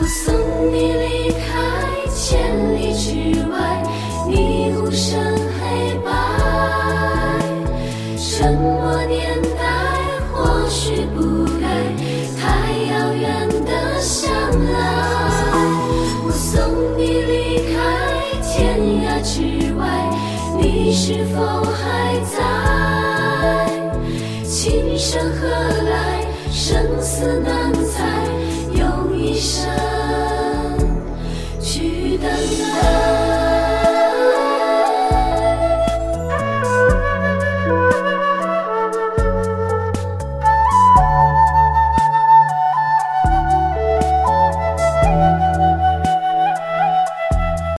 送你离开千里之外，你无声黑白，沉默年代或许不该太遥远的相爱。我送你离开天涯之外，你是否还在？情深何来，生死难猜，用一生去等待。